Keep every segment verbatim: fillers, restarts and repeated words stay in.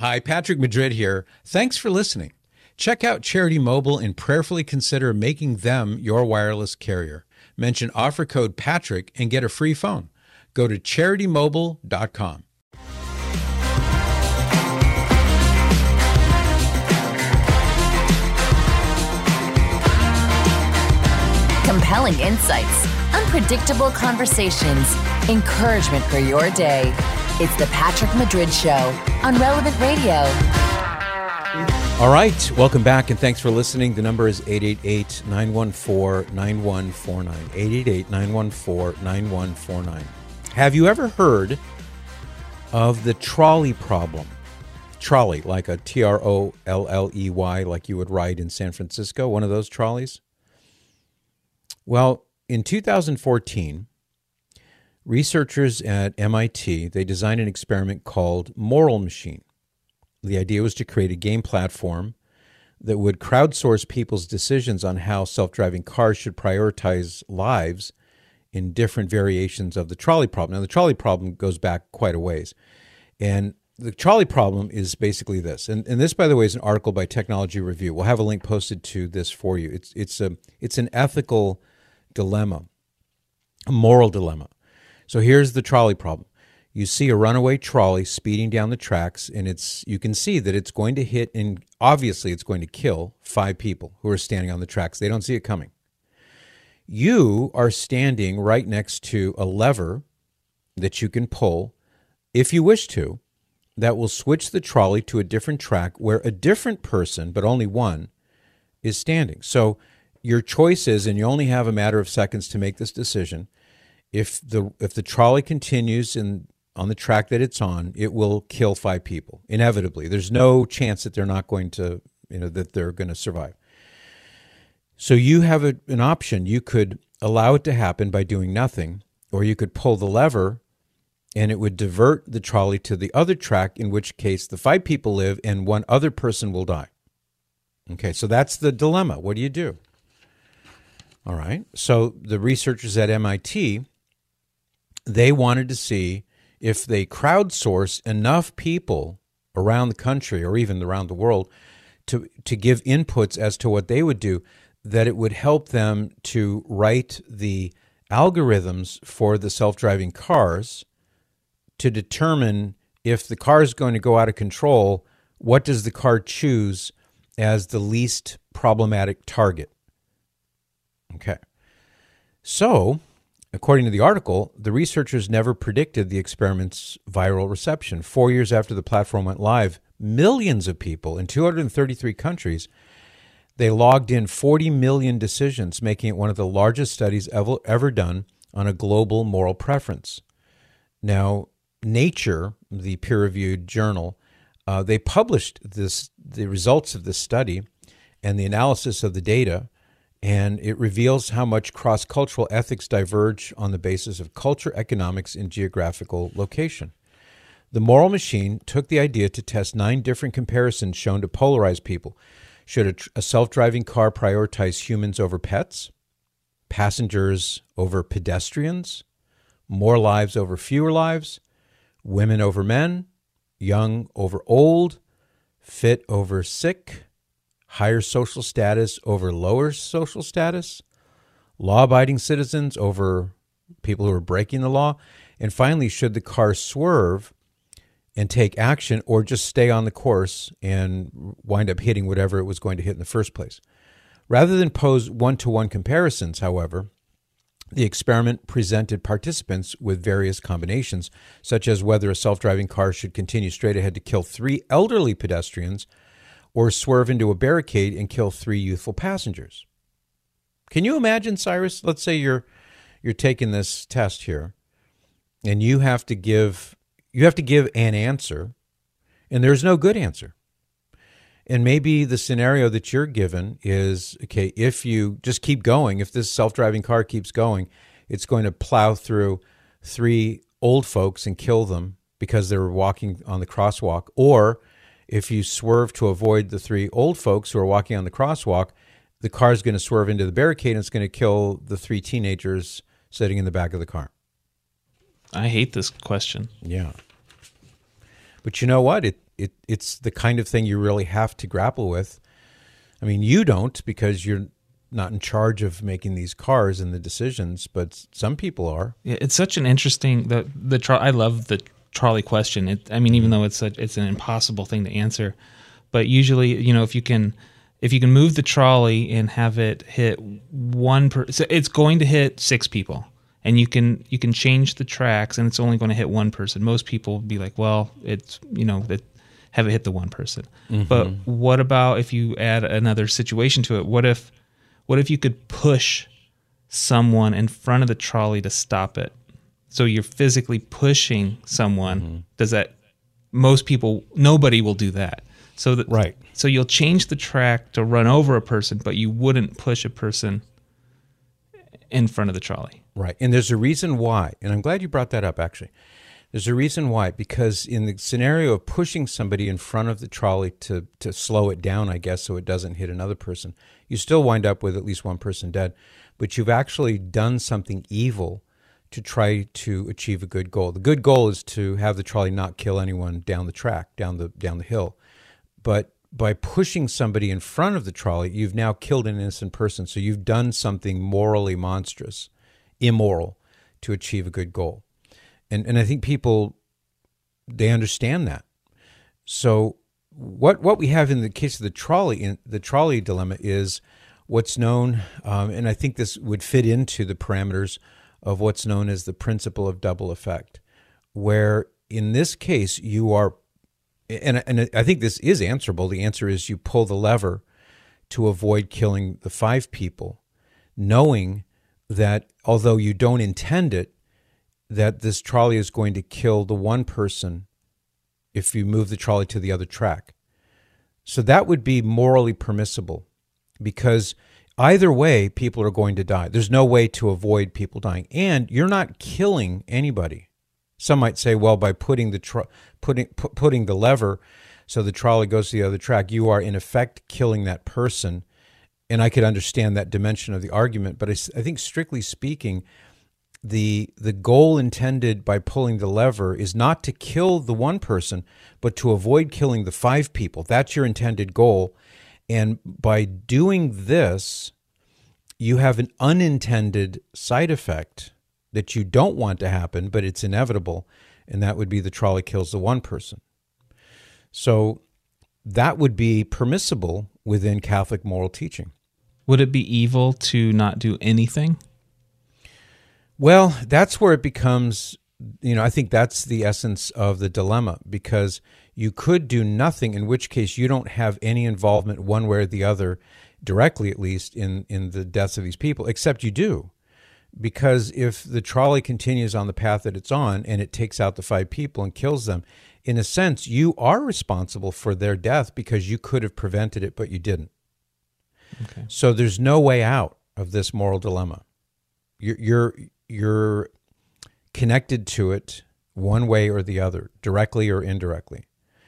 Hi, Patrick Madrid here. Thanks for listening. Check out Charity Mobile and prayerfully consider making them your wireless carrier. Mention offer code Patrick and get a free phone. Go to charity mobile dot com. Compelling insights, unpredictable conversations, encouragement for your day. It's the Patrick Madrid Show on Relevant Radio. All right, welcome back and thanks for listening. The number is eight eight eight, nine one four, nine one four nine. eight eight eight, nine one four, nine one four nine. Have you ever heard of the trolley problem? Trolley, like a T R O L L E Y, like you would ride in San Francisco, one of those trolleys? Well, in two thousand fourteen, researchers at M I T, they designed an experiment called Moral Machine. The idea was to create a game platform that would crowdsource people's decisions on how self-driving cars should prioritize lives in different variations of the trolley problem. Now, the trolley problem goes back quite a ways. And the trolley problem is basically this. And, and this, by the way, is an article by Technology Review. We'll have a link posted to this for you. It's, it's, a, it's an ethical dilemma, a moral dilemma. So here's the trolley problem. You see a runaway trolley speeding down the tracks, and it's you can see that it's going to hit, and obviously it's going to kill five people who are standing on the tracks. They don't see it coming. You are standing right next to a lever that you can pull, if you wish to, that will switch the trolley to a different track where a different person, but only one, is standing. So your choice is, and you only have a matter of seconds to make this decision, if the if the trolley continues in on the track that it's on, it will kill five people, inevitably. There's no chance that they're not going to, you know, that they're going to survive. So you have a, an option. You could allow it to happen by doing nothing, or you could pull the lever and it would divert the trolley to the other track, in which case the five people live and one other person will die. Okay, so that's the dilemma. What do you do? All right, so the researchers at M I T, they wanted to see if they crowdsource enough people around the country or even around the world to, to give inputs as to what they would do, that it would help them to write the algorithms for the self-driving cars to determine if the car is going to go out of control, what does the car choose as the least problematic target? Okay. So, according to the article, the researchers never predicted the experiment's viral reception. Four years after the platform went live, millions of people in two hundred thirty-three countries, they logged in forty million decisions, making it one of the largest studies ever, ever done on a global moral preference. Now, Nature, the peer-reviewed journal, uh, they published this the results of this study and the analysis of the data, and it reveals how much cross-cultural ethics diverge on the basis of culture, economics, and geographical location. The Moral Machine took the idea to test nine different comparisons shown to polarize people. Should a, tr- a self-driving car prioritize humans over pets, passengers over pedestrians, more lives over fewer lives, women over men, young over old, fit over sick, higher social status over lower social status, law-abiding citizens over people who are breaking the law, and finally, should the car swerve and take action or just stay on the course and wind up hitting whatever it was going to hit in the first place? Rather than pose one-to-one comparisons, however, the experiment presented participants with various combinations, such as whether a self-driving car should continue straight ahead to kill three elderly pedestrians or swerve into a barricade and kill three youthful passengers. Can you imagine, Cyrus? Let's say you're you're taking this test here, and you have to give you have to give an answer, and there's no good answer. And maybe the scenario that you're given is, okay, if you just keep going, if this self-driving car keeps going, it's going to plow through three old folks and kill them because they were walking on the crosswalk. Or if you swerve to avoid the three old folks who are walking on the crosswalk, the car is going to swerve into the barricade and it's going to kill the three teenagers sitting in the back of the car. I hate this question. Yeah. But you know what? It it it's the kind of thing you really have to grapple with. I mean, you don't, because you're not in charge of making these cars and the decisions, but some people are. Yeah, it's such an interesting the the I love the trolley question. It, I mean, even though it's a, it's an impossible thing to answer, but usually, you know, if you can if you can move the trolley and have it hit one per, so it's going to hit six people, and you can you can change the tracks, and it's only going to hit one person. Most people would be like, well, it's, you know, it, have it hit the one person. Mm-hmm. But what about if you add another situation to it? What if what if you could push someone in front of the trolley to stop it? So you're physically pushing someone. Mm-hmm. Does that, most people, nobody will do that. So that, right. So you'll change the track to run over a person, but you wouldn't push a person in front of the trolley. Right. And there's a reason why. And I'm glad you brought that up, actually. There's a reason why. Because in the scenario of pushing somebody in front of the trolley to, to slow it down, I guess, so it doesn't hit another person, you still wind up with at least one person dead. But you've actually done something evil to try to achieve a good goal. The good goal is to have the trolley not kill anyone down the track, down the down the hill. But by pushing somebody in front of the trolley, you've now killed an innocent person. So you've done something morally monstrous, immoral, to achieve a good goal. And and I think people, they understand that. So what what we have in the case of the trolley, in the trolley dilemma, is what's known, um, and I think this would fit into the parameters of what's known as the principle of double effect, where in this case you are, and, and I think this is answerable. The answer is you pull the lever to avoid killing the five people, knowing that although you don't intend it, that this trolley is going to kill the one person if you move the trolley to the other track. So that would be morally permissible, because either way, people are going to die. There's no way to avoid people dying, and you're not killing anybody. Some might say, well, by putting the tro- putting pu- putting the lever so the trolley goes to the other track, you are in effect killing that person. And I could understand that dimension of the argument, but I, I think strictly speaking, the the goal intended by pulling the lever is not to kill the one person, but to avoid killing the five people. That's your intended goal. And by doing this, you have an unintended side effect that you don't want to happen, but it's inevitable, and that would be the trolley kills the one person. So that would be permissible within Catholic moral teaching. Would it be evil to not do anything? Well, that's where it becomes, you know, I think that's the essence of the dilemma, because you could do nothing, in which case you don't have any involvement one way or the other, directly at least, in, in the deaths of these people, except you do. Because if the trolley continues on the path that it's on and it takes out the five people and kills them, in a sense, you are responsible for their death because you could have prevented it, but you didn't. Okay. So there's no way out of this moral dilemma. You're, you're, you're connected to it one way or the other, directly or indirectly.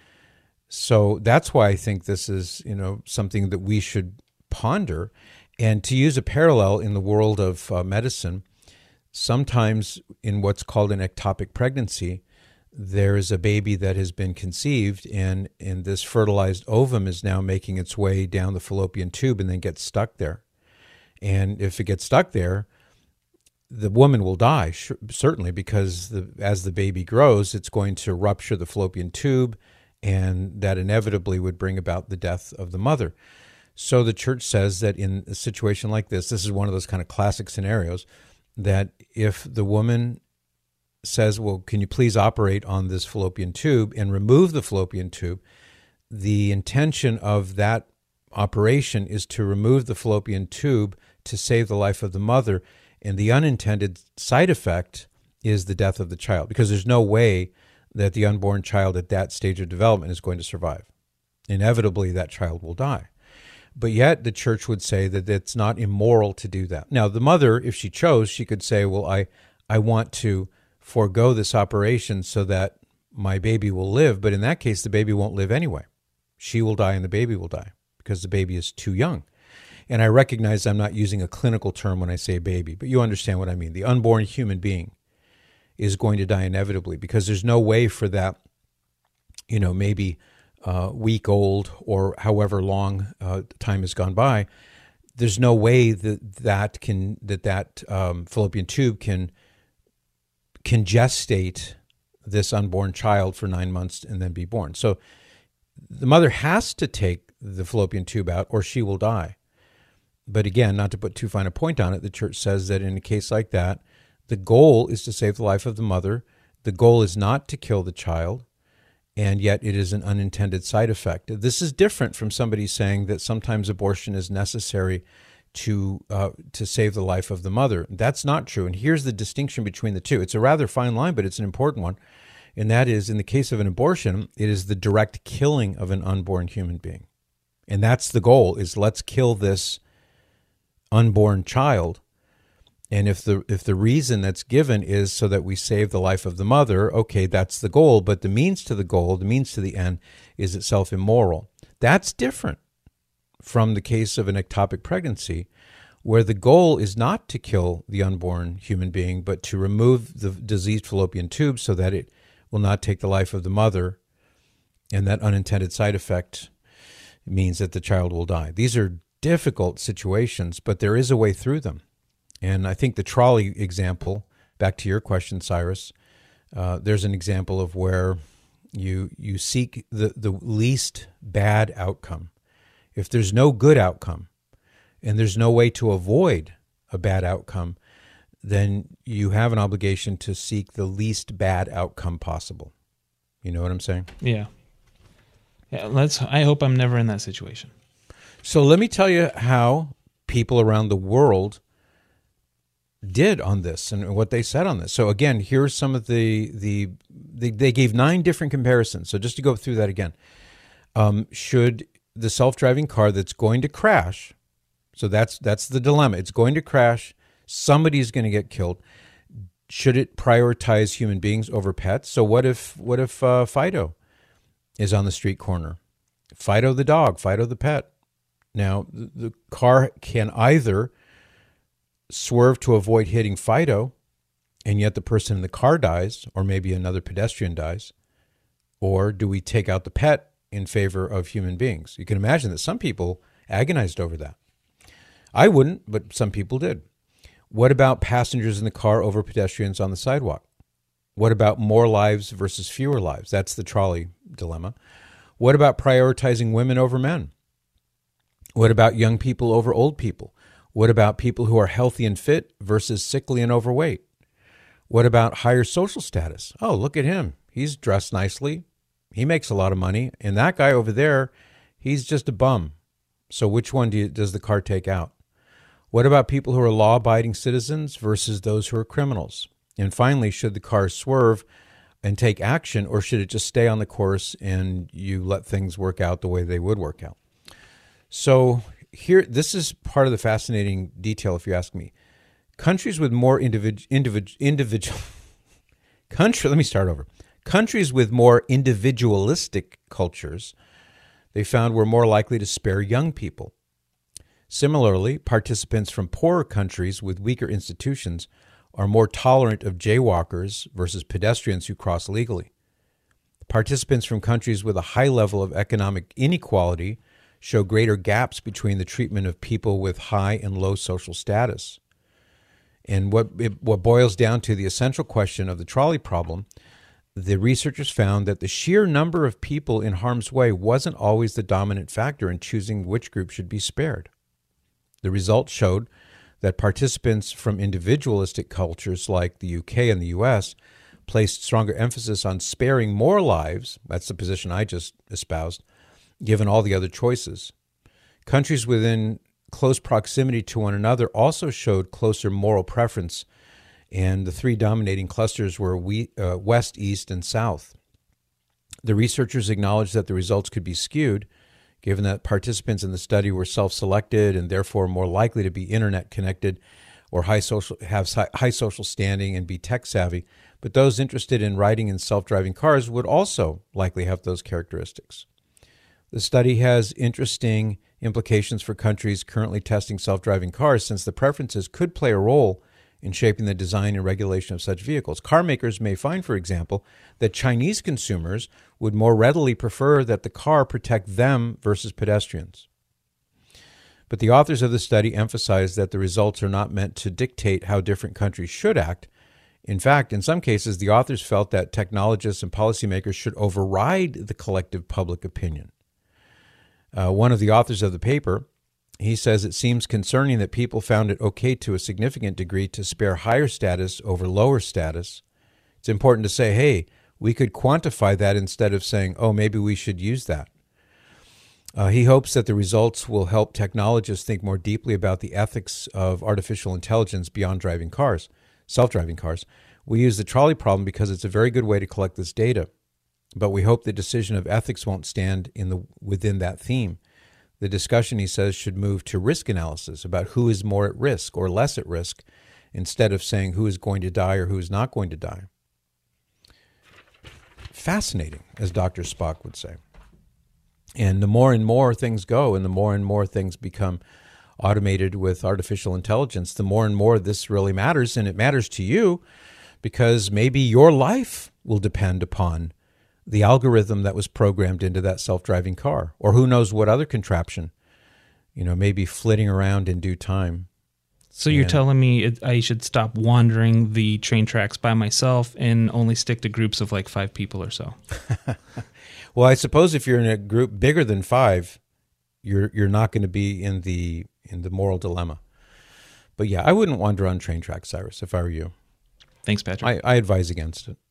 So that's why I think this is, you know, something that we should ponder. And to use a parallel in the world of uh, medicine, sometimes in what's called an ectopic pregnancy, there is a baby that has been conceived, and, and this fertilized ovum is now making its way down the fallopian tube and then gets stuck there. And if it gets stuck there, the woman will die, certainly, because the, as the baby grows, it's going to rupture the fallopian tube, and that inevitably would bring about the death of the mother. So the church says that in a situation like this, this is one of those kind of classic scenarios, that if the woman says, well, can you please operate on this fallopian tube and remove the fallopian tube, the intention of that operation is to remove the fallopian tube to save the life of the mother, and the unintended side effect is the death of the child, because there's no way that the unborn child at that stage of development is going to survive. Inevitably, that child will die. But yet the church would say that it's not immoral to do that. Now, the mother, if she chose, she could say, well, I, I want to forego this operation so that my baby will live. But in that case, the baby won't live anyway. She will die and the baby will die because the baby is too young. And I recognize I'm not using a clinical term when I say baby, but you understand what I mean. The unborn human being is going to die inevitably because there's no way for that, you know, maybe uh, week old or however long uh, time has gone by, there's no way that that can that that um, fallopian tube can can gestate this unborn child for nine months and then be born. So the mother has to take the fallopian tube out or she will die. But again, not to put too fine a point on it, the church says that in a case like that, the goal is to save the life of the mother. The goal is not to kill the child, and yet it is an unintended side effect. This is different from somebody saying that sometimes abortion is necessary to uh, to save the life of the mother. That's not true, and here's the distinction between the two. It's a rather fine line, but it's an important one, and that is, in the case of an abortion, it is the direct killing of an unborn human being. And that's the goal, is let's kill this unborn child. And if the if the reason that's given is so that we save the life of the mother, okay, that's the goal. But the means to the goal, the means to the end, is itself immoral. That's different from the case of an ectopic pregnancy, where the goal is not to kill the unborn human being, but to remove the diseased fallopian tube so that it will not take the life of the mother. And that unintended side effect means that the child will die. These are difficult situations, but there is a way through them. And I think the trolley example, back to your question, Cyrus, uh, there's an example of where you you seek the, the least bad outcome. If there's no good outcome and there's no way to avoid a bad outcome, then you have an obligation to seek the least bad outcome possible. You know what I'm saying? Yeah. Yeah. Let's. I hope I'm never in that situation. So let me tell you how people around the world did on this and what they said on this. So again, here's some of the, the, the they gave nine different comparisons. So just to go through that again, um, should the self-driving car that's going to crash, so that's that's the dilemma. It's going to crash. Somebody's going to get killed. Should it prioritize human beings over pets? So what if what if uh, Fido is on the street corner? Fido the dog, Fido the pet. Now, the, the car can either swerve to avoid hitting Fido, and yet the person in the car dies, or maybe another pedestrian dies, or do we take out the pet in favor of human beings? You can imagine that some people agonized over that. I wouldn't, but some people did. What about passengers in the car over pedestrians on the sidewalk? What about more lives versus fewer lives? That's the trolley dilemma. What about prioritizing women over men? What about young people over old people? What about people who are healthy and fit versus sickly and overweight? What about higher social status? Oh, look at him. He's dressed nicely. He makes a lot of money. And that guy over there, he's just a bum. So which one do you, does the car take out? What about people who are law-abiding citizens versus those who are criminals? And finally, should the car swerve and take action, or should it just stay on the course and you let things work out the way they would work out? So here, this is part of the fascinating detail, if you ask me. Countries with more individual, individual, individual, country, let me start over. Countries with more individualistic cultures, they found were more likely to spare young people. Similarly, participants from poorer countries with weaker institutions are more tolerant of jaywalkers versus pedestrians who cross legally. Participants from countries with a high level of economic inequality show greater gaps between the treatment of people with high and low social status. And what it, what boils down to the essential question of the trolley problem, the researchers found that the sheer number of people in harm's way wasn't always the dominant factor in choosing which group should be spared. The results showed that participants from individualistic cultures like the U K and the U S placed stronger emphasis on sparing more lives, that's the position I just espoused, given all the other choices. Countries within close proximity to one another also showed closer moral preference, and the three dominating clusters were we, uh, West, East, and South. The researchers acknowledged that the results could be skewed, given that participants in the study were self-selected and therefore more likely to be internet-connected or high social, have high social standing and be tech-savvy. But those interested in riding in self-driving cars would also likely have those characteristics. The study has interesting implications for countries currently testing self-driving cars, since the preferences could play a role in shaping the design and regulation of such vehicles. Car makers may find, for example, that Chinese consumers would more readily prefer that the car protect them versus pedestrians. But the authors of the study emphasize that the results are not meant to dictate how different countries should act. In fact, in some cases, the authors felt that technologists and policymakers should override the collective public opinion. Uh, one of the authors of the paper, he says it seems concerning that people found it okay to a significant degree to spare higher status over lower status. It's important to say, hey, we could quantify that instead of saying, oh, maybe we should use that. Uh, he hopes that the results will help technologists think more deeply about the ethics of artificial intelligence beyond driving cars, self-driving cars. We use the trolley problem because it's a very good way to collect this data, but we hope the decision of ethics won't stand in the within that theme. The discussion, he says, should move to risk analysis about who is more at risk or less at risk, instead of saying who is going to die or who is not going to die. Fascinating, as Doctor Spock would say. And the more and more things go, and the more and more things become automated with artificial intelligence, the more and more this really matters. And it matters to you because maybe your life will depend upon the algorithm that was programmed into that self-driving car, or who knows what other contraption, you know, maybe flitting around in due time. So you're And- telling me it, I should stop wandering the train tracks by myself and only stick to groups of like five people or so? Well, I suppose if you're in a group bigger than five, you're you're not going to be in the in the moral dilemma. But yeah, I wouldn't wander on train tracks, Cyrus, if I were you. Thanks, Patrick. I, I advise against it.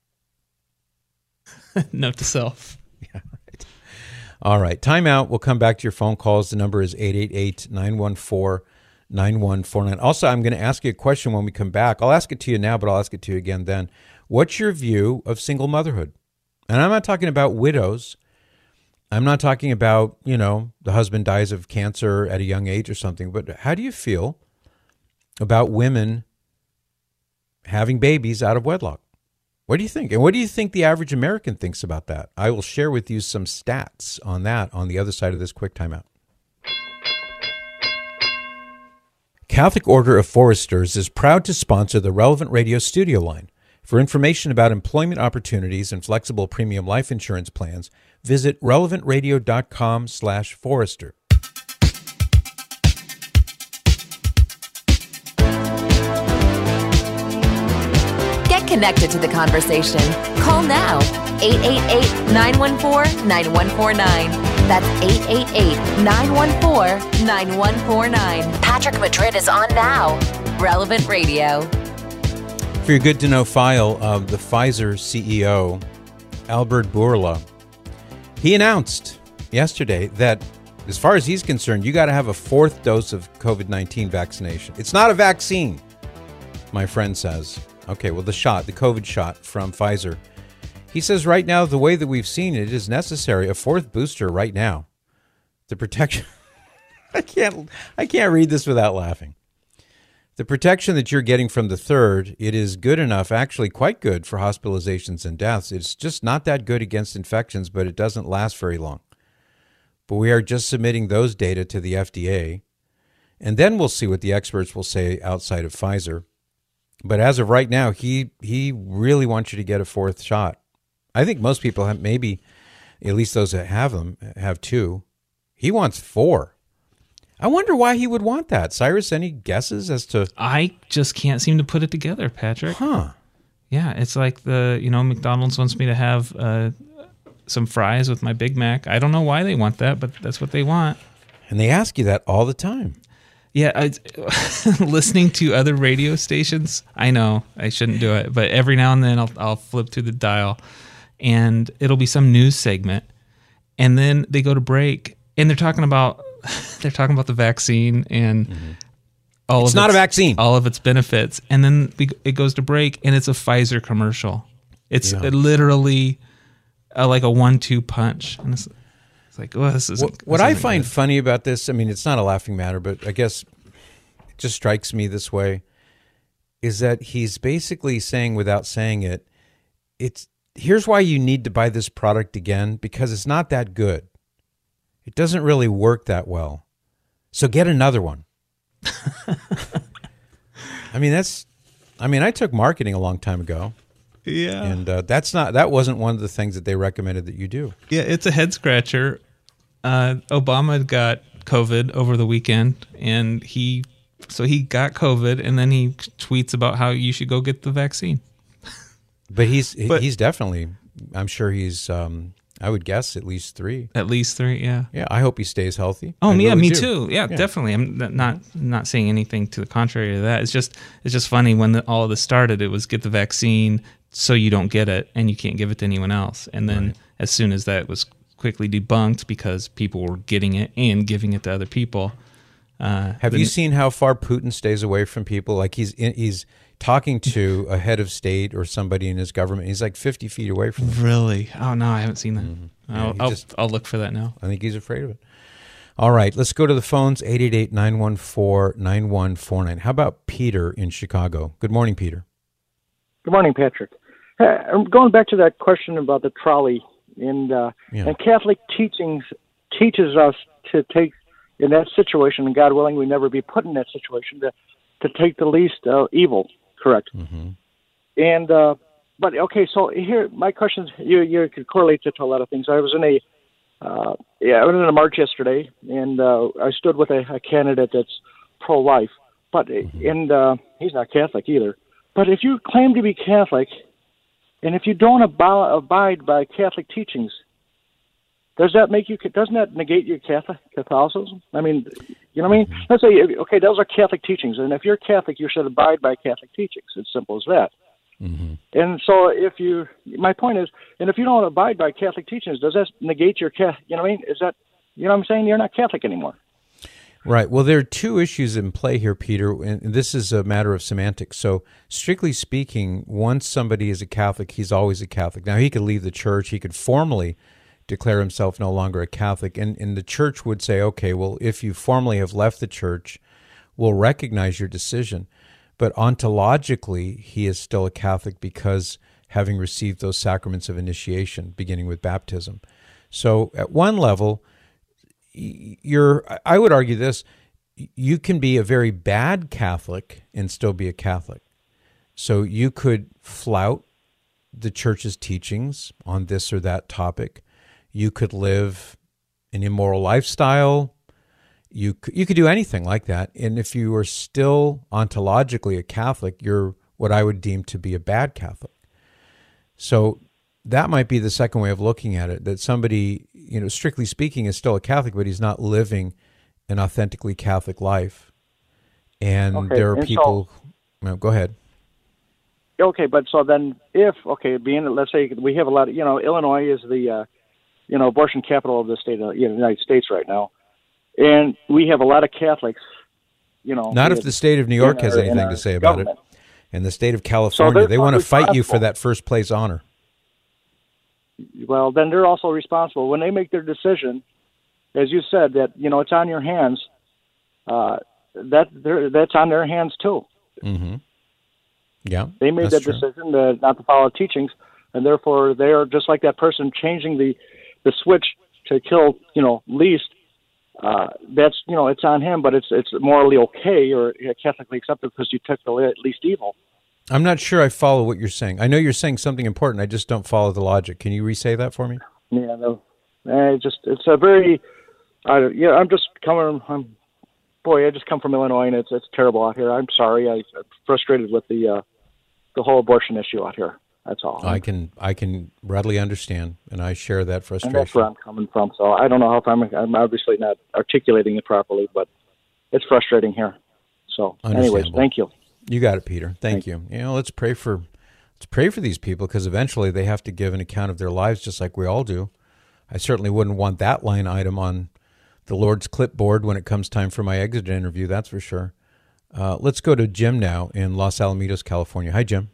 Note to self. Yeah, right. All right. Time out. We'll come back to your phone calls. The number is eight eight eight, nine one four, nine one four nine. Also, I'm going to ask you a question when we come back. I'll ask it to you now, but I'll ask it to you again then. What's your view of single motherhood? And I'm not talking about widows. I'm not talking about, you know, the husband dies of cancer at a young age or something. But how do you feel about women having babies out of wedlock? What do you think? And what do you think the average American thinks about that? I will share with you some stats on that on the other side of this quick timeout. Catholic Order of Foresters is proud to sponsor the Relevant Radio studio line. For information about employment opportunities and flexible premium life insurance plans, visit relevant radio dot com slash forester. Get connected to the conversation. Call now. eight eight eight, nine one four, nine one four nine. That's eight eight eight, nine one four, nine one four nine. Patrick Madrid is on now. Relevant Radio. For your good to know file of the Pfizer C E O, Albert Bourla, he announced yesterday that as far as he's concerned, you got to have a fourth dose of COVID nineteen vaccination. It's not a vaccine, my friend says. Okay, well, the shot, the COVID shot from Pfizer. He says right now, the way that we've seen it is necessary, a fourth booster right now. The protection, I can't, I can't read this without laughing. The protection that you're getting from the third, it is good enough, actually quite good for hospitalizations and deaths. It's just not that good against infections, but it doesn't last very long. But we are just submitting those data to the F D A, and then we'll see what the experts will say outside of Pfizer. But as of right now, he he really wants you to get a fourth shot. I think most people have, maybe, at least those that have them, have two. He wants four. I wonder why he would want that. Cyrus, any guesses as to... I just can't seem to put it together, Patrick. Huh. Yeah, it's like the, you know, McDonald's wants me to have uh, some fries with my Big Mac. I don't know why they want that, but that's what they want. And they ask you that all the time. Yeah, I, listening to other radio stations, I know I shouldn't do it, but every now and then I'll, I'll flip through the dial, and it'll be some news segment, and then they go to break, and they're talking about they're talking about the vaccine and mm-hmm. all it's of not its, a vaccine, all of its benefits, and then it goes to break, and it's a Pfizer commercial. It's yeah. literally a, like a one-two punch, and it's, it's like, oh, this is what, what I find good. funny about this. I mean, it's not a laughing matter, but I guess it just strikes me this way: is that he's basically saying, without saying it, it's here's why you need to buy this product again, because it's not that good. It doesn't really work that well. So get another one. I mean, that's, I mean, I took marketing a long time ago. Yeah. And uh, that's not, that wasn't one of the things that they recommended that you do. Yeah, it's a head scratcher. Uh, Obama got COVID over the weekend, and he, so he got COVID, and then he tweets about how you should go get the vaccine. But he's, But- he's definitely, I'm sure he's, um, I would guess at least three. At least three, yeah. Yeah, I hope he stays healthy. Oh, I yeah, really me do. too. Yeah, definitely. I'm n- not not saying anything to the contrary to that. It's just it's just funny when the, all of this started. It was get the vaccine so you don't get it and you can't give it to anyone else. And then Right. as soon as that was quickly debunked because people were getting it and giving it to other people. Uh, Have then- you seen how far Putin stays away from people? Like he's in, he's talking to a head of state or somebody in his government. He's like fifty feet away from them. Really? Oh no, I haven't seen that. Yeah, I'll, he I'll, just- I'll look for that now. I think he's afraid of it. All right, let's go to the phones, eight eight eight, nine one four, nine one four nine. How about Peter in Chicago? Good morning, Peter. Good morning, Patrick. Uh, I'm going back to that question about the trolley, and uh, Yeah. and Catholic teachings teaches us to take in that situation, and God willing, we never be put in that situation to to take the least uh, evil. Correct. Mm-hmm. And uh, but okay, so here my questions. You you could correlate it to a lot of things. I was in a uh, yeah, I was in a march yesterday, and uh, I stood with a, a candidate that's pro-life, but and uh, he's not Catholic either. But if you claim to be Catholic, and if you don't ab- abide by Catholic teachings, does that make you? Doesn't that negate your Catholic Catholicism? I mean, you know what I mean? Let's say, okay, those are Catholic teachings, and if you're Catholic, you should abide by Catholic teachings. It's simple as that. Mm-hmm. And so, if you, my point is, and if you don't abide by Catholic teachings, does that negate your Catholic? You know what I mean? Is that, you know what I'm saying? You're not Catholic anymore. Right. Well, there are two issues in play here, Peter, and this is a matter of semantics. So, strictly speaking, once somebody is a Catholic, he's always a Catholic. Now, he could leave the church. He could formally declare himself no longer a Catholic, and, and the church would say, okay, well, if you formally have left the church, we'll recognize your decision. But ontologically, he is still a Catholic because having received those sacraments of initiation, beginning with baptism. So, at one level, you're, I would argue this, you can be a very bad Catholic and still be a Catholic. So you could flout the church's teachings on this or that topic. You could live an immoral lifestyle. You could, you could do anything like that. And if you are still ontologically a Catholic, you're what I would deem to be a bad Catholic. So that might be the second way of looking at it, that somebody, you know, strictly speaking, is still a Catholic, but he's not living an authentically Catholic life. And Okay, there are and so- people, no, go ahead. Okay, but so then if, okay, being, let's say we have a lot of, you know, Illinois is the, uh, you know, abortion capital of the state of you know, the United States right now. And we have a lot of Catholics, you know. Not if in- the state of New York in has our- in anything our to say about government. it. And the state of California, they're they want to fight you for responsible. that first place honor. Well, then they're also responsible when they make their decision. As you said, that you know it's on your hands. Uh, that they're- that's on their hands too. Mm-hmm. Yeah, They made that's that true. decision to not to follow teachings, and therefore they are just like that person changing the the switch to kill. You know, least. Uh, that's you know it's on him, but it's it's morally okay or Catholically accepted because you took the le- least evil. I'm not sure I follow what you're saying. I know you're saying something important. I just don't follow the logic. Can you re-say that for me? Yeah, no, uh, just it's a very. I yeah, I'm just coming. I'm boy, I just come from Illinois, and it's it's terrible out here. I'm sorry, I, I'm frustrated with the uh, the whole abortion issue out here. That's all. I can I can readily understand, and I share that and frustration. that's where I'm coming from. So I don't know if I'm I'm obviously not articulating it properly, but it's frustrating here. So, anyways, Understandable. thank you. You got it, Peter. Thank Thank you. You know, let's pray for let's pray for these people, because eventually they have to give an account of their lives, just like we all do. I certainly wouldn't want that line item on the Lord's clipboard when it comes time for my exit interview. That's for sure. Uh, let's go to Jim now in Los Alamitos, California. Hi, Jim.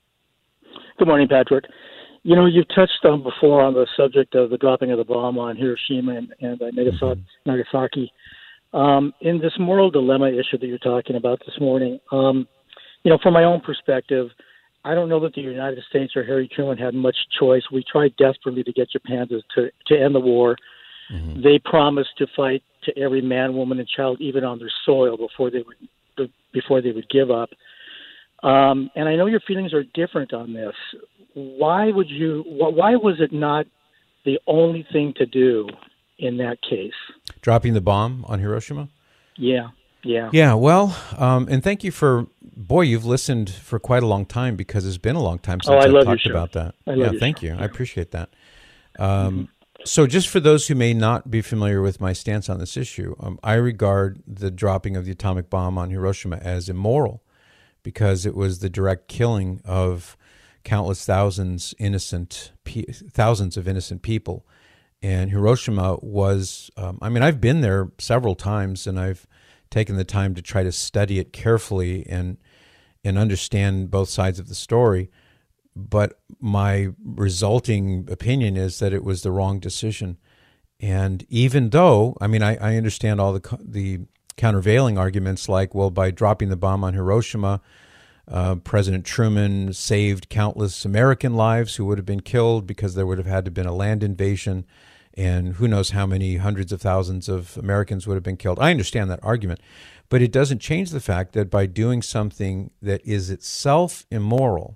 Good morning, Patrick. You know, you've touched on before on the subject of the dropping of the bomb on Hiroshima and, and uh, Nagasaki. Nagasaki. Um, in this moral dilemma issue that you're talking about this morning, um, you know, from my own perspective, I don't know that the United States or Harry Truman had much choice. We tried desperately to get Japan to, to, to end the war. Mm-hmm. They promised to fight to every man, woman, and child, even on their soil, before they would before they would give up. Um, and I know your feelings are different on this. Why would you? Why was it not the only thing to do in that case? Dropping the bomb on Hiroshima? Yeah, yeah. Yeah, well, um, and thank you for, boy, you've listened for quite a long time because it's been a long time since oh, I I've love talked your show. about that. I love yeah, your thank show. you. Yeah. I appreciate that. Um, so just for those who may not be familiar with my stance on this issue, um, I regard the dropping of the atomic bomb on Hiroshima as immoral because it was the direct killing of countless thousands innocent, pe- thousands of innocent people. And Hiroshima was, um, I mean, I've been there several times and I've taken the time to try to study it carefully and and understand both sides of the story. But my resulting opinion is that it was the wrong decision. And even though, I mean, I, I understand all the the countervailing arguments like, well, by dropping the bomb on Hiroshima, uh, President Truman saved countless American lives who would have been killed because there would have had to have been a land invasion. And who knows how many hundreds of thousands of Americans would have been killed. I understand that argument. But it doesn't change the fact that by doing something that is itself immoral,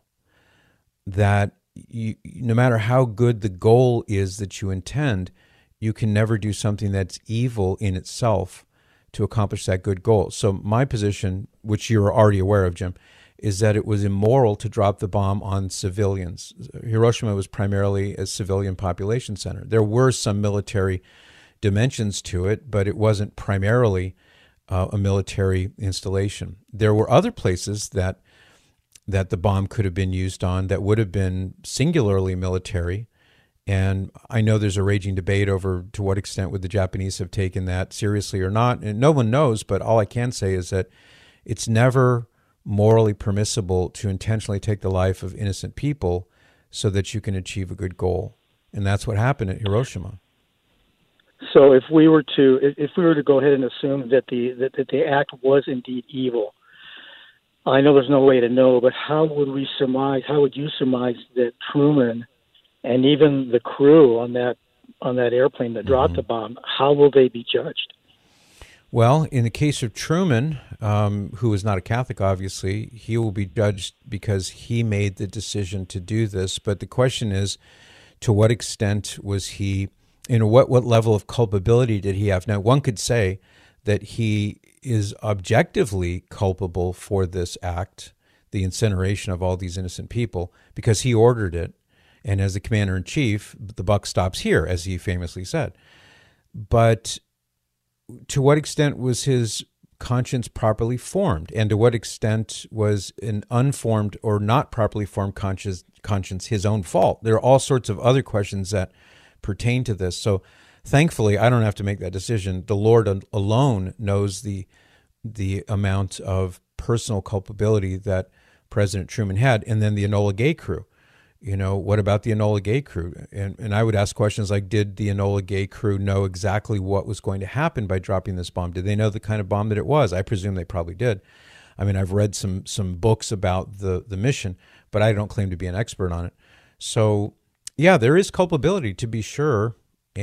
that you, no matter how good the goal is that you intend, you can never do something that's evil in itself to accomplish that good goal. So my position, which you're already aware of, Jim, is that it was immoral to drop the bomb on civilians. Hiroshima was primarily a civilian population center. There were some military dimensions to it, but it wasn't primarily uh, a military installation. There were other places that that the bomb could have been used on that would have been singularly military. And I know there's a raging debate over to what extent would the Japanese have taken that seriously or not. And no one knows, but all I can say is that it's never morally permissible to intentionally take the life of innocent people so that you can achieve a good goal. And that's what happened at Hiroshima. So if we were to if we were to go ahead and assume that the that, that the act was indeed evil, I know there's no way to know, but how would we surmise, how would you surmise that Truman and even the crew on that on that airplane that dropped mm-hmm. the bomb, how will they be judged? Well, in the case of Truman, um, who is not a Catholic, obviously, he will be judged because he made the decision to do this. But the question is, to what extent was he, you know, what, what level of culpability did he have? Now, one could say that he is objectively culpable for this act, the incineration of all these innocent people, because he ordered it. And as the commander-in-chief, the buck stops here, as he famously said. But to what extent was his conscience properly formed? And to what extent was an unformed or not properly formed conscience, conscience his own fault? There are all sorts of other questions that pertain to this. So thankfully, I don't have to make that decision. The Lord alone knows the the amount of personal culpability that President Truman had. And then the Enola Gay crew. You know, what about the Enola Gay crew? And and I would ask questions like, did the Enola Gay crew know exactly what was going to happen by dropping this bomb? Did they know the kind of bomb that it was? I presume they probably did. I mean, I've read some some books about the, the mission, but I don't claim to be an expert on it. So, yeah, there is culpability, to be sure,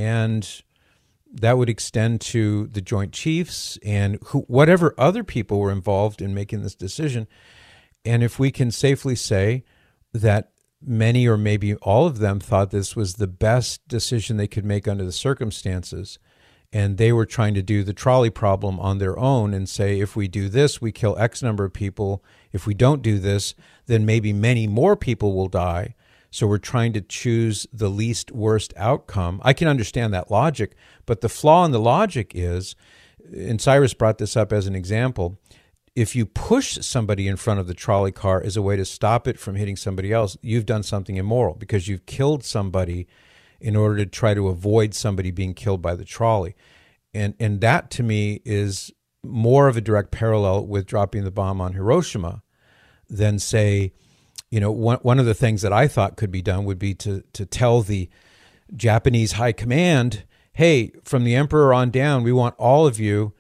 and that would extend to the Joint Chiefs and who, whatever other people were involved in making this decision. And if we can safely say that many or maybe all of them thought this was the best decision they could make under the circumstances, and they were trying to do the trolley problem on their own and say, if we do this, we kill X number of people. If we don't do this, then maybe many more people will die. So we're trying to choose the least worst outcome. I can understand that logic, but the flaw in the logic is, and Cyrus brought this up as an example, if you push somebody in front of the trolley car as a way to stop it from hitting somebody else, you've done something immoral because you've killed somebody in order to try to avoid somebody being killed by the trolley. And and that, to me, is more of a direct parallel with dropping the bomb on Hiroshima than, say, you know, one, one of the things that I thought could be done would be to to tell the Japanese high command, hey, from the emperor on down, we want all of you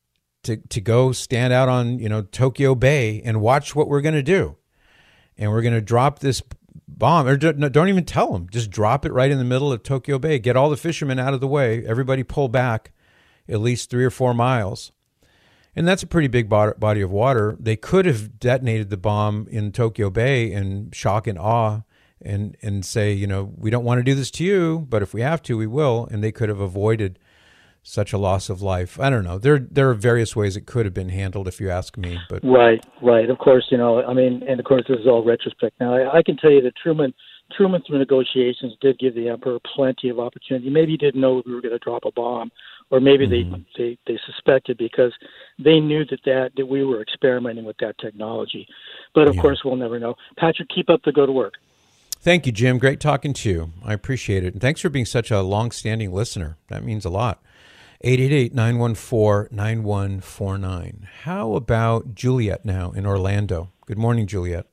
to to go stand out on, you know, Tokyo Bay and watch what we're going to do. And we're going to drop this bomb, or don't, don't even tell them, just drop it right in the middle of Tokyo Bay, get all the fishermen out of the way, everybody pull back at least three or four miles. And that's a pretty big bo- body of water. They could have detonated the bomb in Tokyo Bay in shock and awe and, and say, you know, we don't want to do this to you, but if we have to, we will. And they could have avoided such a loss of life. I don't know. There there are various ways it could have been handled, if you ask me. But Right, right. Of course, you know, I mean, and of course, this is all retrospect. Now, I, I can tell you that Truman, Truman, through negotiations, did give the emperor plenty of opportunity. Maybe he didn't know we were going to drop a bomb, or maybe mm-hmm. they, they, they suspected because they knew that, that, that we were experimenting with that technology. But, of yeah. course, we'll never know. Patrick, keep up the good work. Thank you, Jim. Great talking to you. I appreciate it. And thanks for being such a long-standing listener. That means a lot. eight eight eight, nine one four, nine one four nine. How about Juliet now in Orlando? Good morning, Juliet.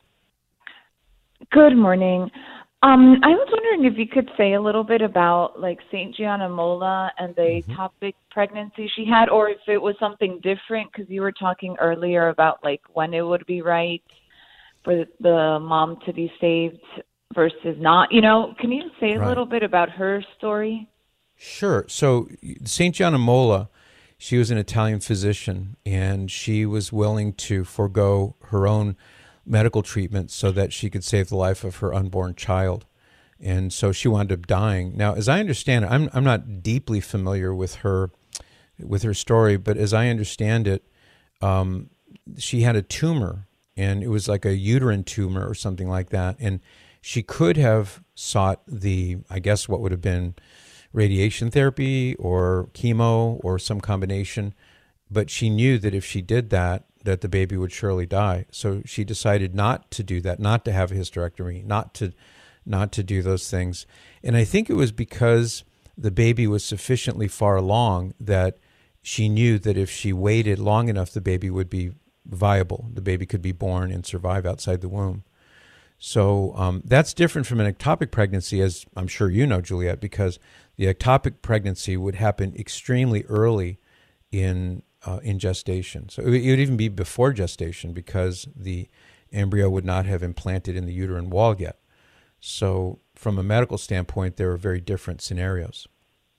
Good morning. Um, I was wondering if you could say a little bit about like Saint Gianna Molla and the mm-hmm. ectopic pregnancy she had, or if it was something different, because you were talking earlier about like when it would be right for the mom to be saved versus not. You know, can you say a right. little bit about her story? Sure. So Saint Gianna Molla, she was an Italian physician, and she was willing to forego her own medical treatment so that she could save the life of her unborn child. And so she wound up dying. Now, as I understand it, I'm I'm not deeply familiar with her with her story, but as I understand it, um, she had a tumor, and it was like a uterine tumor or something like that. And she could have sought the, I guess, what would have been radiation therapy or chemo or some combination, but she knew that if she did that, that the baby would surely die. So she decided not to do that, not to have a hysterectomy, not to not to do those things. And I think it was because the baby was sufficiently far along that she knew that if she waited long enough, the baby would be viable. The baby could be born and survive outside the womb. So um, that's different from an ectopic pregnancy, as I'm sure you know, Juliet, because the ectopic pregnancy would happen extremely early in uh, in gestation. So it would, it would even be before gestation because the embryo would not have implanted in the uterine wall yet. So from a medical standpoint, there are very different scenarios.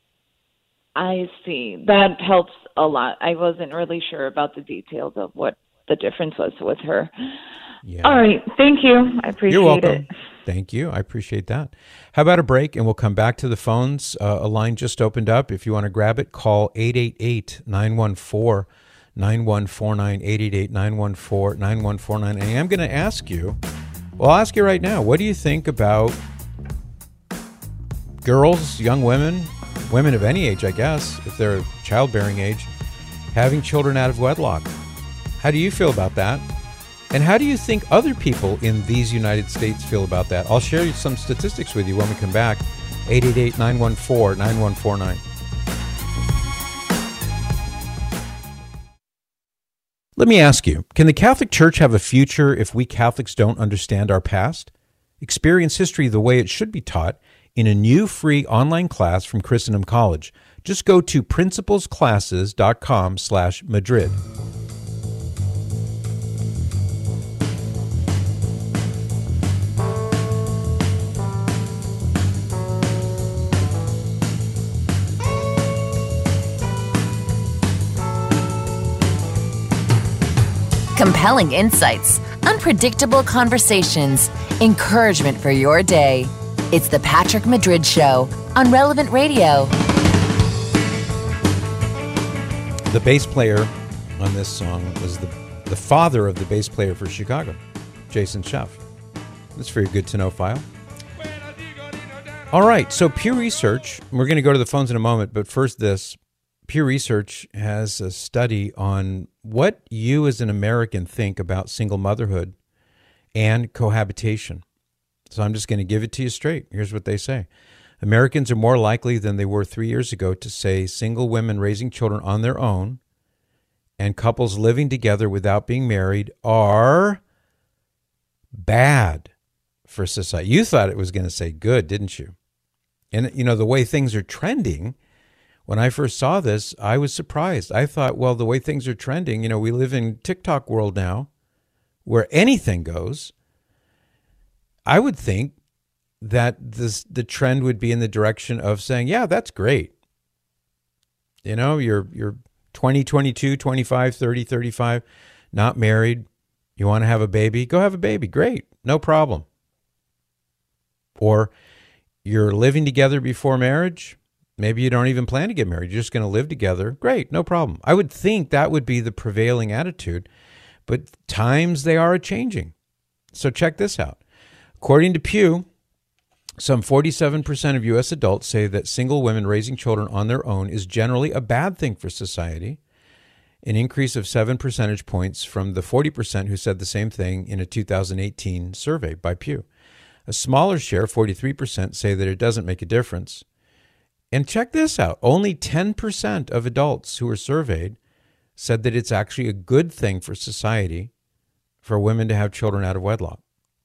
I see. That helps a lot. I wasn't really sure about the details of what the difference was with her. Yeah. All right. Thank you. I appreciate You're welcome. it. Thank you. I appreciate that. How about a break, and we'll come back to the phones. Uh, a line just opened up. If you want to grab it, call eight eight eight, nine one four, nine one four nine, eight eight eight, nine one four, nine one four nine. And I'm going to ask you, well, I'll ask you right now, what do you think about girls, young women, women of any age, I guess, if they're childbearing age, having children out of wedlock? How do you feel about that? And how do you think other people in these United States feel about that? I'll share some statistics with you when we come back. eight eight eight, nine one four, nine one four nine. Let me ask you, can the Catholic Church have a future if we Catholics don't understand our past? Experience history the way it should be taught in a new free online class from Christendom College. Just go to principlesclasses.com slash Madrid. Compelling insights, unpredictable conversations, encouragement for your day. It's the Patrick Madrid Show on Relevant Radio. The bass player on this song was the, the father of the bass player for Chicago, Jason Scheff. That's very good to know file. All right, so Pew Research, we're going to go to the phones in a moment, but first this. Pew Research has a study on what you as an American think about single motherhood and cohabitation. So I'm just going to give it to you straight. Here's what they say. Americans are more likely than they were three years ago to say single women raising children on their own and couples living together without being married are bad for society. You thought it was going to say good, didn't you? And, you know, the way things are trending, when I first saw this, I was surprised. I thought, well, the way things are trending, you know, we live in TikTok world now where anything goes. I would think that this, the trend would be in the direction of saying, yeah, that's great. You know, you're you're twenty, twenty-two, twenty-five, thirty, thirty-five, not married. You want to have a baby? Go have a baby. Great. No problem. Or you're living together before marriage. Maybe you don't even plan to get married. You're just going to live together. Great. No problem. I would think that would be the prevailing attitude, but times they are a-changing. So check this out. According to Pew, some forty-seven percent of U S adults say that single women raising children on their own is generally a bad thing for society, an increase of seven percentage points from the forty percent who said the same thing in a two thousand eighteen survey by Pew. A smaller share, forty-three percent, say that it doesn't make a difference. And check this out. Only ten percent of adults who were surveyed said that it's actually a good thing for society for women to have children out of wedlock.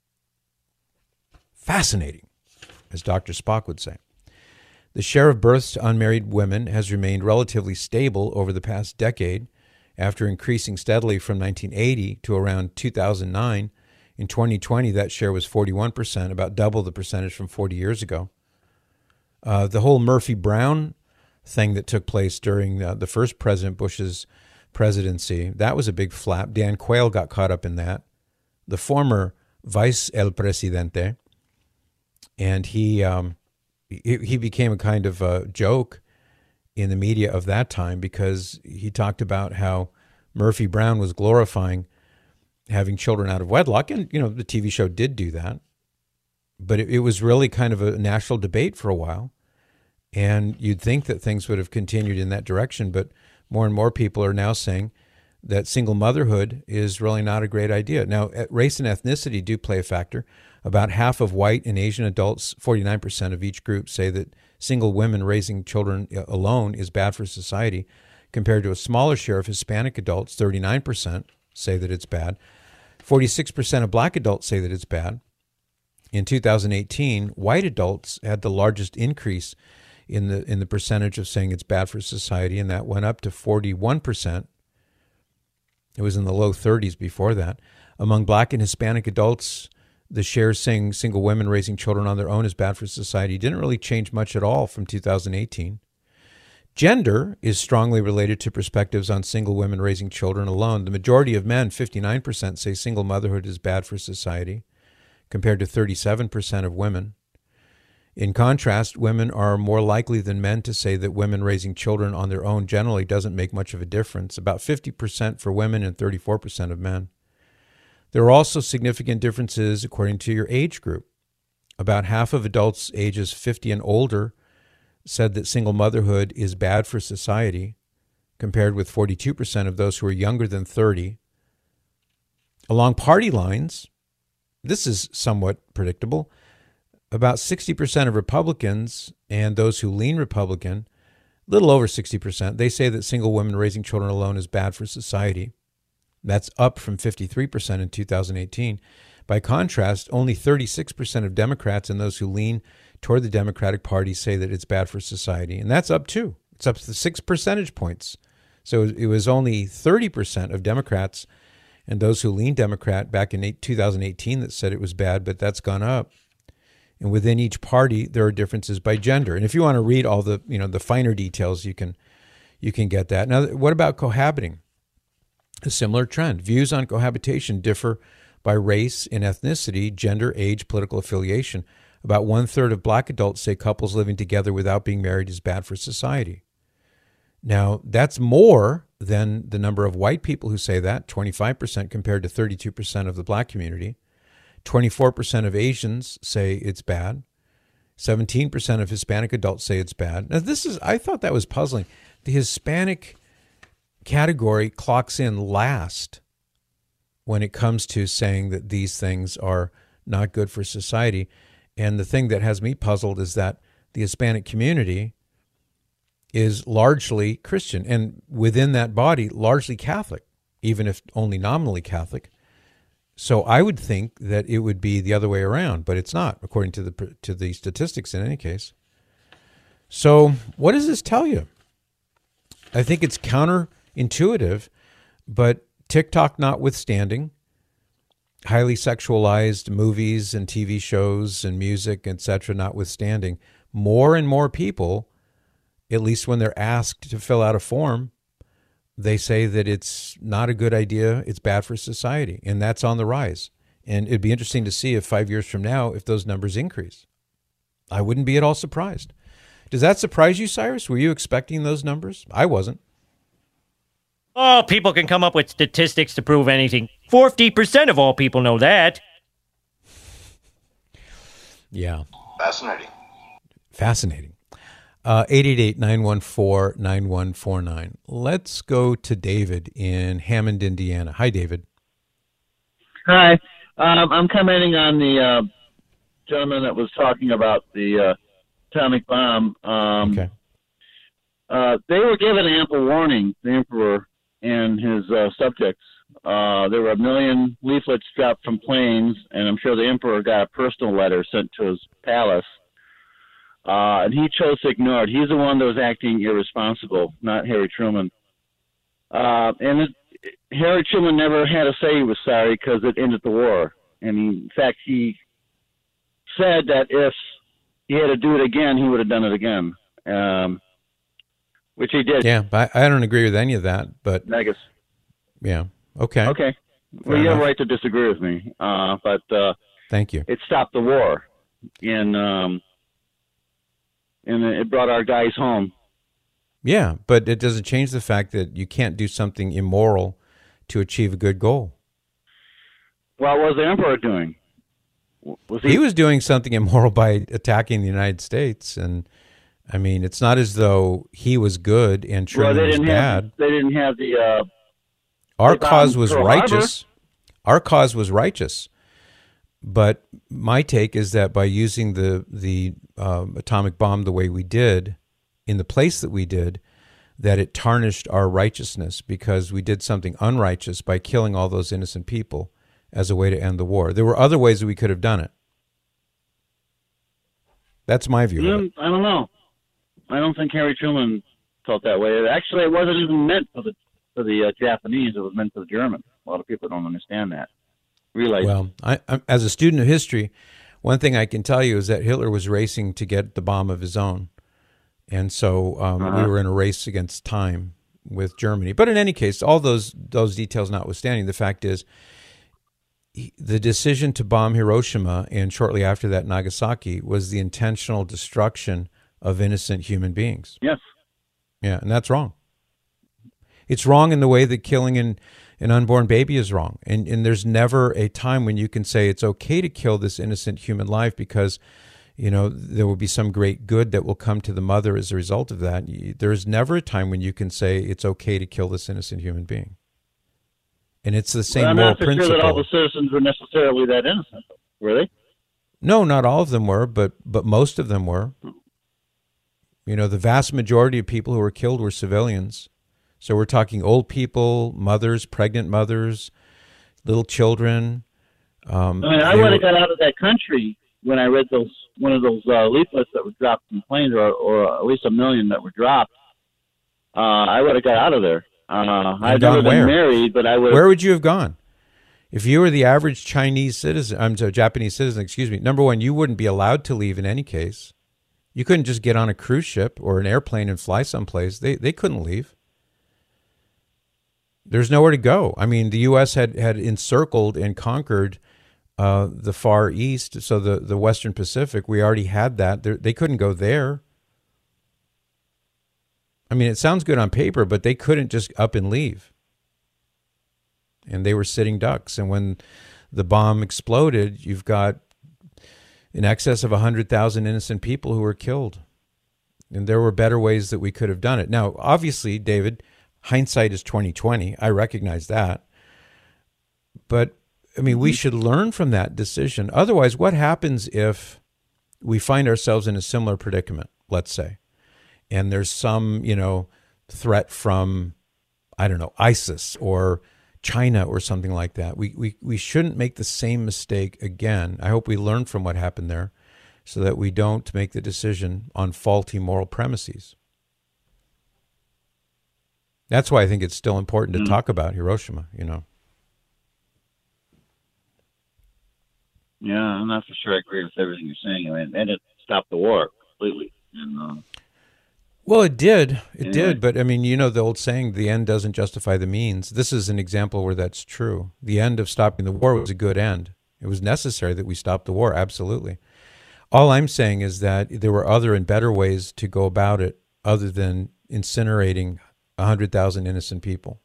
Fascinating, as Doctor Spock would say. The share of births to unmarried women has remained relatively stable over the past decade, after increasing steadily from nineteen eighty to around two thousand nine. In twenty twenty, that share was forty-one percent, about double the percentage from forty years ago. Uh, the whole Murphy Brown thing that took place during uh, the first President Bush's presidency, that was a big flap. Dan Quayle got caught up in that. The former Vice El Presidente, and he, um, he he became a kind of a joke in the media of that time because he talked about how Murphy Brown was glorifying having children out of wedlock. And, you know, the T V show did do that. But it, it was really kind of a national debate for a while. And you'd think that things would have continued in that direction. But more and more people are now saying that single motherhood is really not a great idea. Now, race and ethnicity do play a factor. About half of white and Asian adults, forty-nine percent of each group, say that single women raising children alone is bad for society, compared to a smaller share of Hispanic adults, thirty-nine percent, say that it's bad. forty-six percent of black adults say that it's bad. In two thousand eighteen, white adults had the largest increase in the in the percentage of saying it's bad for society, and that went up to forty-one percent. It was in the low thirties before that. Among black and Hispanic adults, the share saying single women raising children on their own is bad for society didn't really change much at all from two thousand eighteen. Gender is strongly related to perspectives on single women raising children alone. The majority of men, fifty-nine percent, say single motherhood is bad for society, compared to thirty-seven percent of women. In contrast, women are more likely than men to say that women raising children on their own generally doesn't make much of a difference, about fifty percent for women and thirty-four percent of men. There are also significant differences according to your age group. About half of adults ages fifty and older said that single motherhood is bad for society, compared with forty-two percent of those who are younger than thirty. Along party lines, this is somewhat predictable. About sixty percent of Republicans and those who lean Republican, a little over sixty percent, they say that single women raising children alone is bad for society. That's up from fifty-three percent in two thousand eighteen. By contrast, only thirty-six percent of Democrats and those who lean toward the Democratic Party say that it's bad for society. And that's up too. It's up to six percentage points. So it was only thirty percent of Democrats and those who lean Democrat back in two thousand eighteen that said it was bad, but that's gone up. And within each party, there are differences by gender. And if you want to read all the, you know, the finer details, you can you can get that. Now, what about cohabiting? A similar trend. Views on cohabitation differ by race and ethnicity, gender, age, political affiliation. About one-third of black adults say couples living together without being married is bad for society. Now, that's more than the number of white people who say that, twenty-five percent compared to thirty-two percent of the black community. twenty-four percent of Asians say it's bad. seventeen percent of Hispanic adults say it's bad. Now, this is, I thought that was puzzling. The Hispanic category clocks in last when it comes to saying that these things are not good for society. And the thing that has me puzzled is that the Hispanic community is largely Christian, and within that body, largely Catholic, even if only nominally Catholic. So I would think that it would be the other way around, but it's not, according to the to the statistics in any case. So what does this tell you? I think it's counterintuitive, but TikTok notwithstanding, highly sexualized movies and T V shows and music, et cetera, notwithstanding, more and more people, at least when they're asked to fill out a form, they say that it's not a good idea. It's bad for society, and that's on the rise. And it'd be interesting to see if five years from now, if those numbers increase. I wouldn't be at all surprised. Does that surprise you, Cyrus? Were you expecting those numbers? I wasn't. Oh, people can come up with statistics to prove anything. forty percent of all people know that. Yeah. Fascinating. Fascinating. Uh, eight eight eight, nine one four, nine one four nine. Let's go to David in Hammond, Indiana. Hi, David. Hi. Um, I'm commenting on the uh, gentleman that was talking about the uh, atomic bomb. Um, Okay. uh, they were given ample warning, the emperor and his uh, subjects. Uh, there were a million leaflets dropped from planes, and I'm sure the emperor got a personal letter sent to his palace. Uh, and he chose to ignore it. He's the one that was acting irresponsible, not Harry Truman. Uh, and it, Harry Truman never had to say he was sorry because it ended the war. And he, in fact, he said that if he had to do it again, he would have done it again, um, which he did. Yeah, I, I don't agree with any of that, but I guess. yeah, okay. Okay. Well, you have a right to disagree with me, uh, but uh, Thank you. it stopped the war, and um, and it brought our guys home. Yeah, but it doesn't change the fact that you can't do something immoral to achieve a good goal. What was the emperor doing? Was He was doing something immoral by attacking the United States, and I mean, it's not as though he was good and well, Truman they was didn't bad. have they didn't have the uh, Our they bombed cause was Pearl righteous. Our cause was righteous. But my take is that by using the the um, atomic bomb the way we did, in the place that we did, that it tarnished our righteousness because we did something unrighteous by killing all those innocent people as a way to end the war. There were other ways that we could have done it. That's my view of it. I don't know. I don't think Harry Truman felt that way. Actually, it wasn't even meant for the for the uh, Japanese. It was meant for the Germans. A lot of people don't understand that. Realize. Well, I, I, as a student of history, one thing I can tell you is that Hitler was racing to get the bomb of his own. And so um, Uh-huh. we were in a race against time with Germany. But in any case, all those those details notwithstanding, the fact is he, the decision to bomb Hiroshima and shortly after that Nagasaki was the intentional destruction of innocent human beings. Yes. Yeah, and that's wrong. It's wrong in the way that killing an, an unborn baby is wrong. And, and there's never a time when you can say it's okay to kill this innocent human life because, you know, there will be some great good that will come to the mother as a result of that. There's never a time when you can say it's okay to kill this innocent human being. And it's the same well, I'm moral not so principle. sure that all the citizens were necessarily that innocent. Were they? No, not all of them were, but but most of them were. You know, the vast majority of people who were killed were civilians. So we're talking old people, mothers, pregnant mothers, little children. Um, I mean, I they would were- have got out of that country when I read those one of those uh, leaflets that were dropped from planes, or, or at least a million that were dropped. Uh, I would have got out of there. Uh, I've gone never been where? married, but I would. Where would you have gone? If you were the average Chinese citizen, I'm sorry, Japanese citizen, excuse me, number one, you wouldn't be allowed to leave in any case. You couldn't just get on a cruise ship or an airplane and fly someplace. They they couldn't leave. There's nowhere to go. I mean, the U S had, had encircled and conquered uh, the Far East, so the, the Western Pacific. We already had that. They're, they couldn't go there. I mean, it sounds good on paper, but they couldn't just up and leave. And they were sitting ducks. And when the bomb exploded, you've got in excess of one hundred thousand innocent people who were killed. And there were better ways that we could have done it. Now, obviously, David, hindsight is twenty twenty. I recognize that. But, I mean, we should learn from that decision. Otherwise, what happens if we find ourselves in a similar predicament, let's say, and there's some, you know, threat from, I don't know, ISIS or China or something like that. We, we, we shouldn't make the same mistake again. I hope we learn from what happened there so that we don't make the decision on faulty moral premises. That's why I think it's still important to Mm. talk about Hiroshima, you know. Yeah, I'm not for sure I agree with everything you're saying. I mean, and it stopped the war completely. And, uh, Well, it did. It Anyway. did. But, I mean, you know the old saying, the end doesn't justify the means. This is an example where that's true. The end of stopping the war was a good end. It was necessary that we stop the war, absolutely. All I'm saying is that there were other and better ways to go about it other than incinerating one hundred thousand innocent people.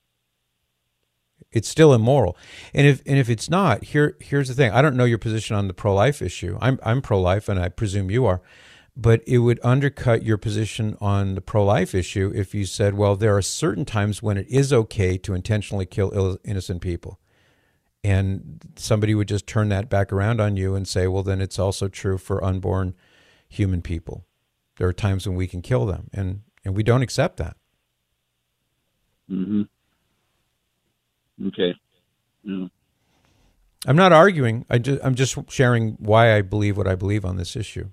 It's still immoral. And if and if it's not, here here's the thing. I don't know your position on the pro-life issue. I'm I'm pro-life, and I presume you are. But it would undercut your position on the pro-life issue if you said, well, there are certain times when it is okay to intentionally kill Ill- innocent people. And somebody would just turn that back around on you and say, well, then it's also true for unborn human people. There are times when we can kill them, and, and we don't accept that. Mm-hmm. Okay. Yeah. I'm not arguing. I just, I'm just sharing why I believe what I believe on this issue.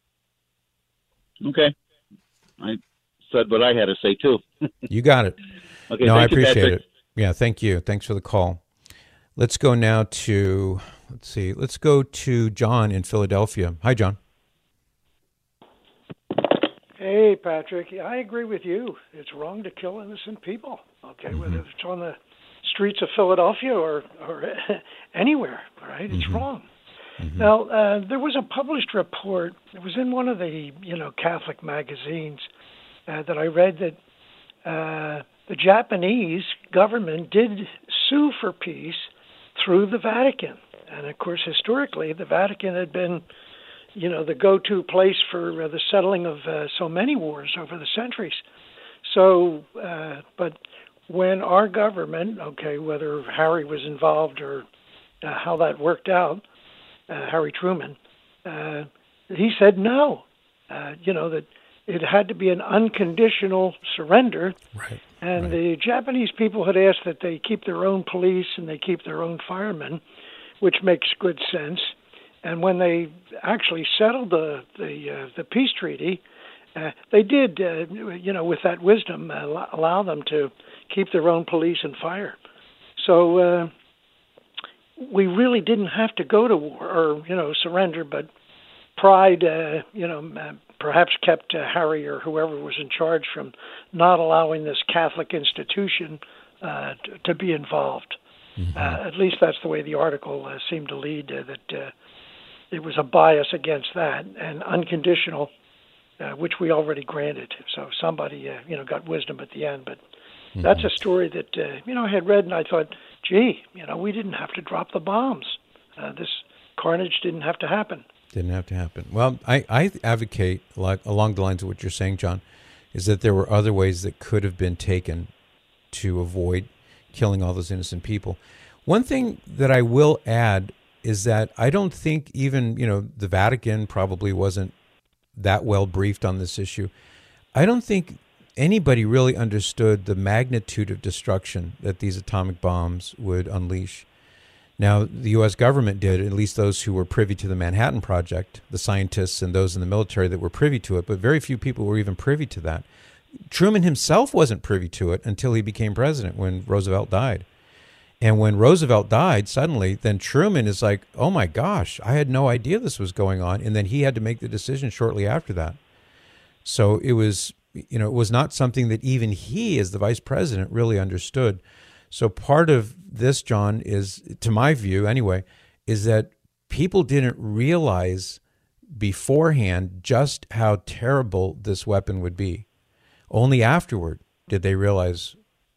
Okay. I said what I had to say, too. You got it. Okay, no, I thank you, appreciate Patrick. it. Yeah, thank you. Thanks for the call. Let's go now to, let's see, let's go to John in Philadelphia. Hi, John. Hey, Patrick. I agree with you. It's wrong to kill innocent people, okay, mm-hmm. whether it's on the streets of Philadelphia or, or anywhere, right? It's mm-hmm. wrong. Mm-hmm. Now, uh, there was a published report. It was in one of the, you know, Catholic magazines uh, that I read that uh, the Japanese government did sue for peace through the Vatican. And, of course, historically, the Vatican had been, you know, the go-to place for uh, the settling of uh, so many wars over the centuries. So, uh, but when our government, okay, whether Harry was involved or uh, how that worked out, uh, Harry Truman, uh, he said no, uh, you know, that it had to be an unconditional surrender. Right. And right. the Japanese people had asked that they keep their own police and they keep their own firemen, which makes good sense. And when they actually settled the the, uh, the peace treaty, uh, they did, uh, you know, with that wisdom, uh, allow them to keep their own police and fire. So uh, we really didn't have to go to war or, you know, surrender, but pride, uh, you know, uh, perhaps kept uh, Harry or whoever was in charge from not allowing this Catholic institution uh, to, to be involved. Mm-hmm. Uh, at least that's the way the article uh, seemed to lead, uh, that uh, it was a bias against that and unconditional, uh, which we already granted. So somebody, uh, you know, got wisdom at the end. But mm-hmm. that's a story that, uh, you know, I had read and I thought, gee, you know, we didn't have to drop the bombs. Uh, this carnage didn't have to happen. Didn't have to happen. Well, I, I advocate, like, along the lines of what you're saying, John, is that there were other ways that could have been taken to avoid killing all those innocent people. One thing that I will add is that I don't think even, you know, the Vatican probably wasn't that well briefed on this issue. I don't think anybody really understood the magnitude of destruction that these atomic bombs would unleash. Now, the U S government did, at least those who were privy to the Manhattan Project, the scientists and those in the military that were privy to it, but very few people were even privy to that. Truman himself wasn't privy to it until he became president when Roosevelt died. And when Roosevelt died, suddenly, then Truman is like, oh my gosh, I had no idea this was going on. And then he had to make the decision shortly after that. So it was, you know, it was not something that even he, as the vice president, really understood. So part of this, John, is, to my view anyway, is that people didn't realize beforehand just how terrible this weapon would be. Only afterward did they realize,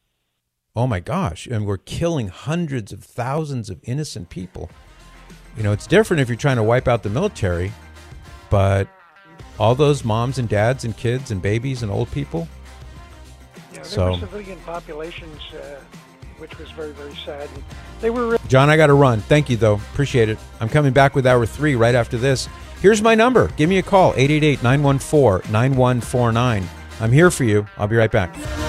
oh my gosh, and we're killing hundreds of thousands of innocent people. You know, it's different if you're trying to wipe out the military, but all those moms and dads and kids and babies and old people. Yeah, there so, were civilian populations, uh, which was very, very sad. And they were. Re- John, I got to run. Thank you, though. Appreciate it. I'm coming back with hour three right after this. Here's my number. Give me a call, eight eight eight, nine one four, nine one four nine. I'm here for you. I'll be right back.